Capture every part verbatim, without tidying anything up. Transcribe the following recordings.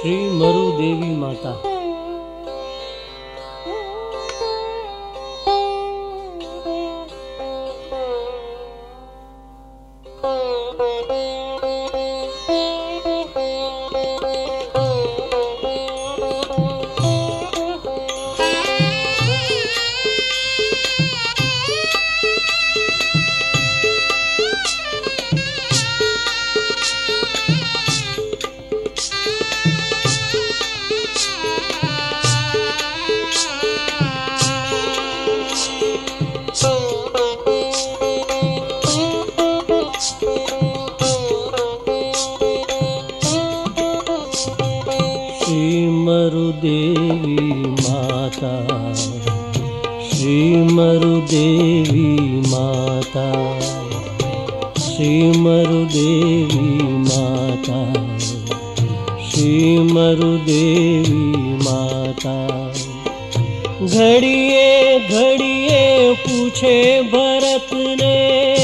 श्री मरु देवी माता। देवी माता, श्री मरु देवी माता, श्री मरु देवी माता, श्री मरु देवी माता। घड़िए घड़िए पूछे भरत ने,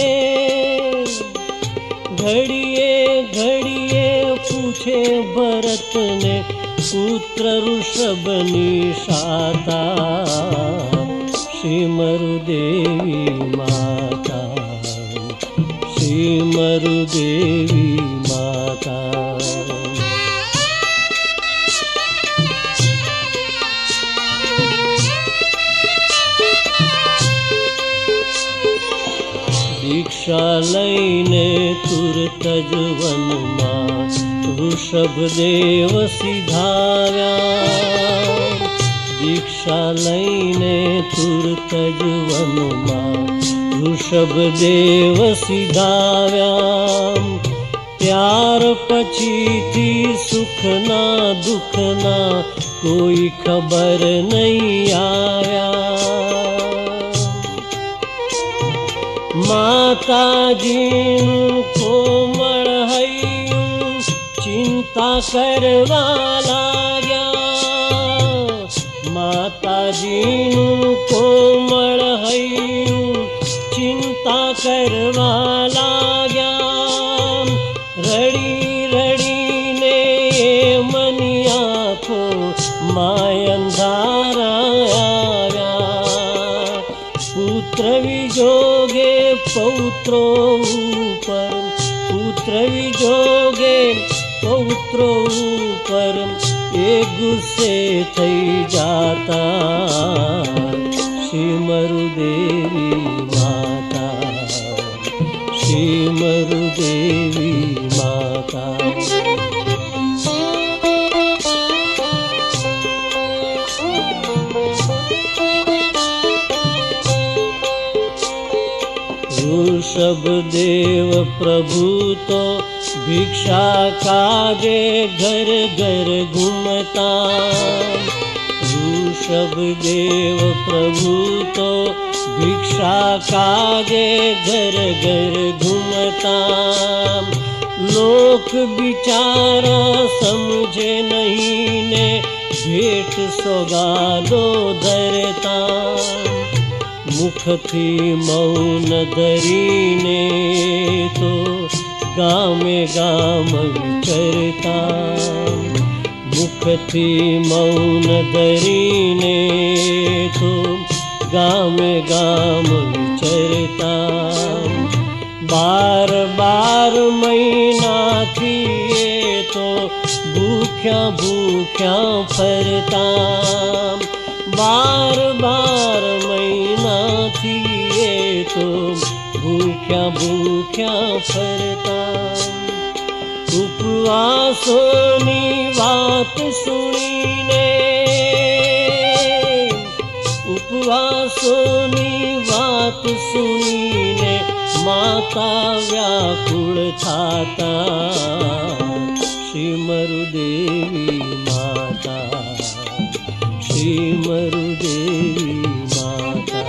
घड़िए घड़िए पूछे भरत ने, पुत्र ऋषभ निशाता। श्री मरु देवी माता, श्री मरु देवी माता। दीक्षा लईने तुरत ज वनमा ऋषभ देव सिधाव्या। दीक्षा लईने तुरत ज वनमा ऋषभ देव सिधाव्या। त्यार पछीथी सुखना दुखना कोई खबर नहीं आव्या। माताजीनु कोमल हईयूं चिंता करवा लाग्या। माताजीनु कोमल हईयूं चिंता करवा लाग्या। रड़ी रड़ी ने मनी आँखों माय अंधारा आव्या। पुत्र विजोगे पौत्रो ऊपर, पुत्र विजोगे पौत्रो ऊपर, एक गुस्से थई जाता। श्री मरु देवी माता, श्री मरु देवी माता। ऋषभ देव प्रभु तो भिक्षा काजे घर घर घूमता। ऋषभ देव प्रभु तो भिक्षा काजे घर घर घूमता। लोक बिचारा समझे नहीं ने भेंट सौगादो धरता। मुख थी मौन धरीने तो गामे गाम विचरता। मुख थी मौन धरीने तो गामे गाम विचरता। बार बार महीना थी तो भूख्या भूख्या फरता। बार बार महीना थी तो भूख्या भूख्या फरता। उपवासोनी बात सुनीने, उपवासोनी बात सुनीने माता व्याकुल थाता। श्री मरु देवी माता, श्री मरु देवी माता।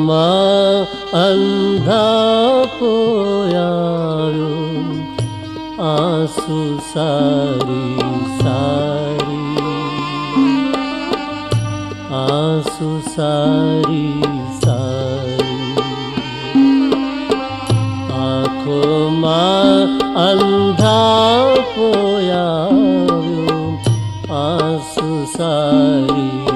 માં અંધા પોયાયો આંસુ સારી સારી આંસુ સારી સારી આંખોમાં અંધા પોયાયો આંસુ સારી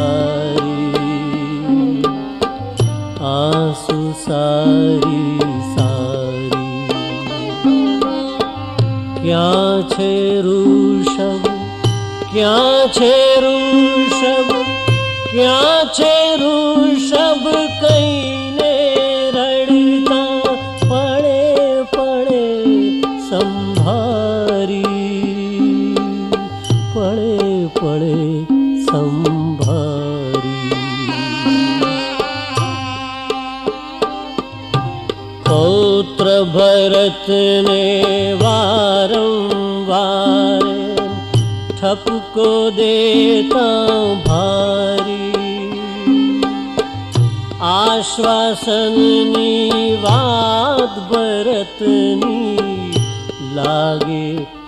સારી આંસુ સારી સારી ક્યાં છે ઋષભ ક્યાં છે ઋષભ ક્યાં છે ઋષભ કઈને રડતા પડે પડે સંભારી પડે પડે સંભારી પૌત્ર ભરતને વારંવાર ठपको देता भारी आश्वासननी વાત ભરતની લાગે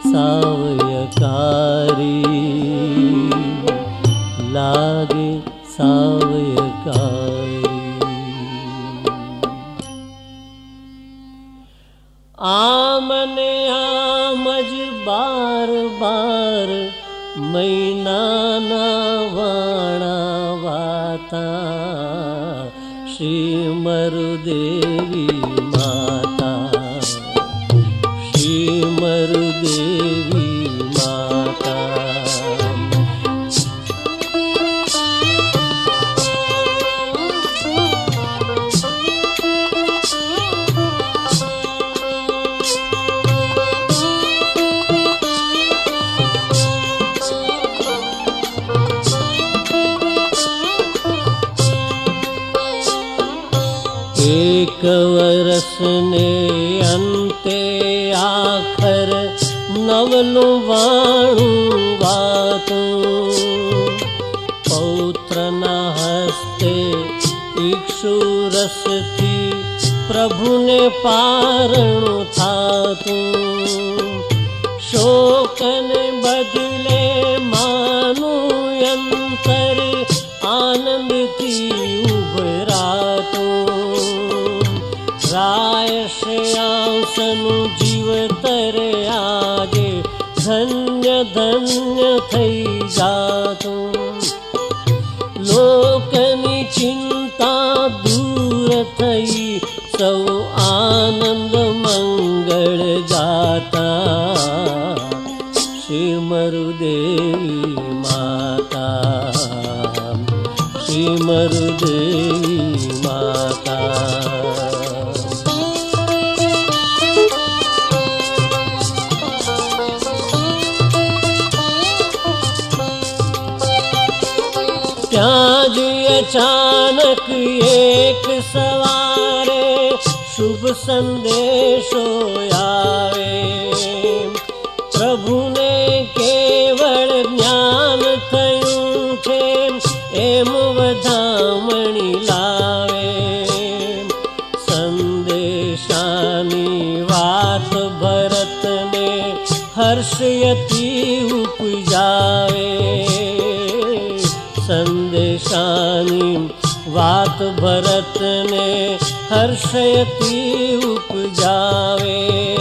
સાવયકારી લાગે સાવયકારી આમને આમ જ બાર બાર મૈનાના વાણા વાતા શ્રી મરુદેવી માતા શ્રી મરુદેવી માતા એક વરસને અંતે આખર નવલું વાણું વાતું પૌત્રના હસ્તે ઇક્ષુરસથી પ્રભુને પારણું થાતું શોકને બદલે માનું અંતર આનંદથી ઉભરાતું રાય શ્રેયાંસનું જીવતર આજે ધન્ય ધન્ય થઈ જાતું લોકની ચિંતા દૂર થઈ સૌ આનંદ મંગળ ગાતા શ્રી મરુદેવી માતા શ્રી મરુદેવી માતા ત્યાં જ અચાનક એક સવારે શુભ સંદેશો આવે પ્રભુને કેવળ જ્ઞાન થયું છે એમ વધામણી લાવે સંદેશાની વાત ભરતને હર્ષયતી ઉપજાવે સંદેશાની વાત ભરતને હર્ષયતી ઉપજાવે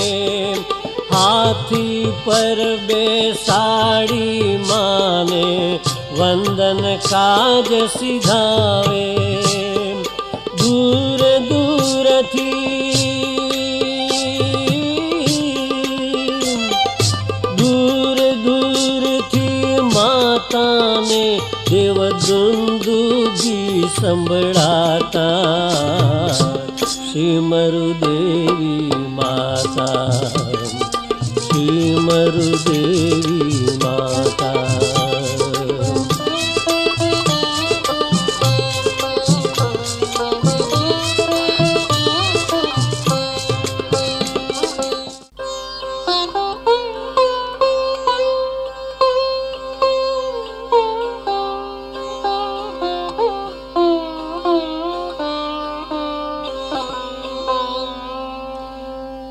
હાથી પર બેસાડી માને વંદન કાજ સિધાવે દૂર દૂરથી દૂર દૂરથી માતાને દેવદુંદુભી સંભળાતા શ્રી મરુદેવી માતા શ્રી મરુદેવી માતા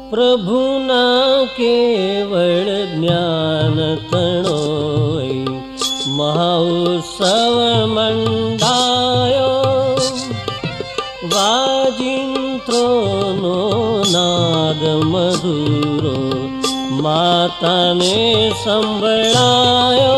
प्रभुना केवळ ज्ञान तणोय महोत्सव मंडायो वाजिंत्रोनो नाद मधुरो माताने संभळायो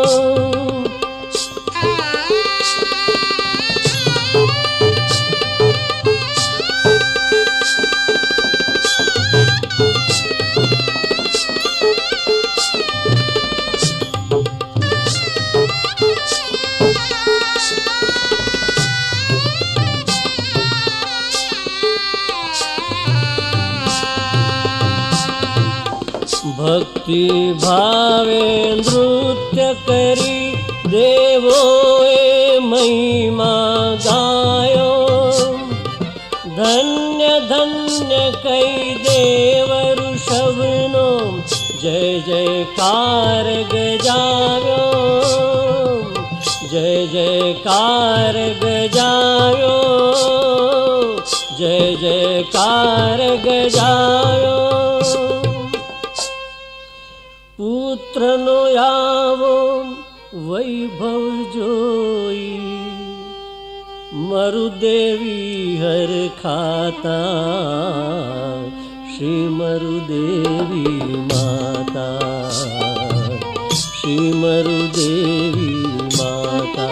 भक्ति भावे नृत्य करी देवोए महिमा गायो धन्य धन्य कई देव ऋषभनो जय जयकार गजाव्यो जय जयकार गजाव्यो जय जयकार गजाव्यो पुत्रनो यावो वैभव जोई मरुदेवी हर खाता श्री मरुदेवी माता श्री मरुदेवी माता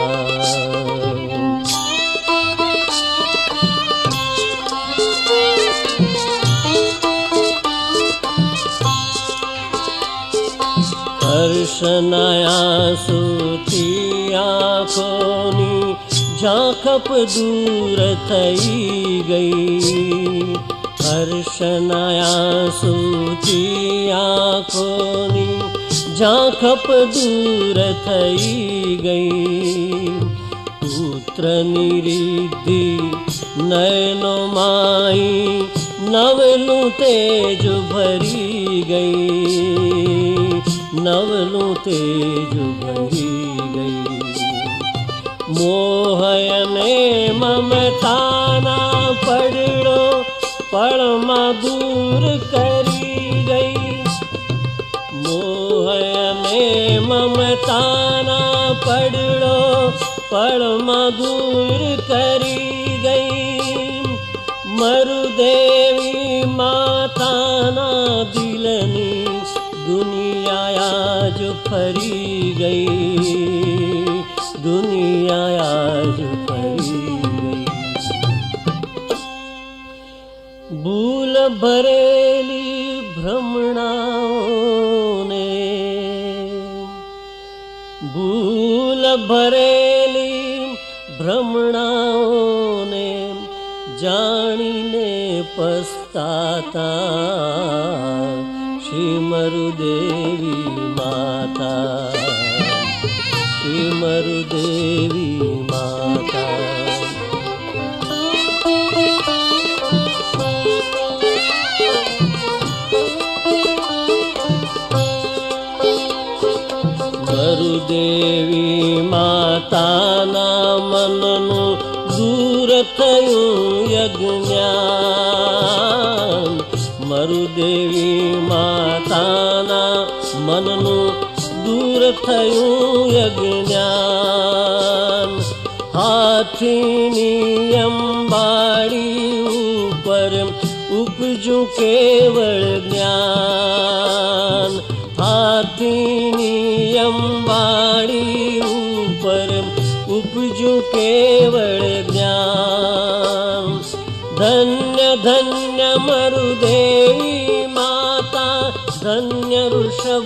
हर्षनाया सुती आँखोनी झांखप दूर थई गई हर्षनाया सुती आँखोनी झांखप दूर थई गई पुत्र निरिद्धि नयनो माई नवलू तेज भरी गई नवलू तेज भरी गई मोहयने ममताना पड़ो पड़मा दूर करी गई मोहयने ममताना पड़ो पड़मा दूर करी गई मरुदेवी माताना दिलनी दुनिया आज फरी गई दुनिया आज फरी गई भूल भरेली भ्रमणाओं ने भूल भरेली भ्रमणाओं ने जानीने पछताता श्री मरुदेवी माता श्री मरुदेवी माता मरुदेवी माता ना मननु दूर थयुं यज्ञान मरुदेवी माताना मननु दूर थयुं यज्ञान हाथीनी अंबाड़ी ऊपर उपजु केवल ज्ञान हाथीनी अंबाड़ी ऊपर उपजु केवल ज्ञान धन्य धन्य मरुदेवी माता धन्य ऋषभ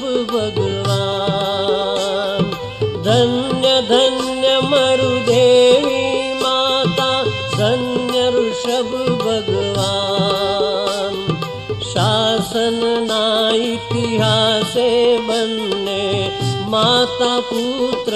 भगवान धन्य धन्य मरुदेवी माता धन्य ऋषभ भगवान शासन ना इतिहासे बन्ने माता पुत्र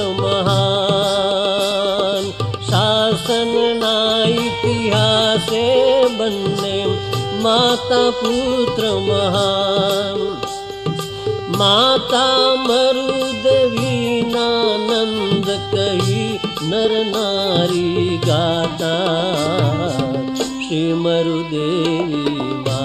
महान शासन ना इतिहासे बन्ने माता पुत्र महान माता मरुदेवी नानंद कही नर नारी गाता श्री मरुदेवी।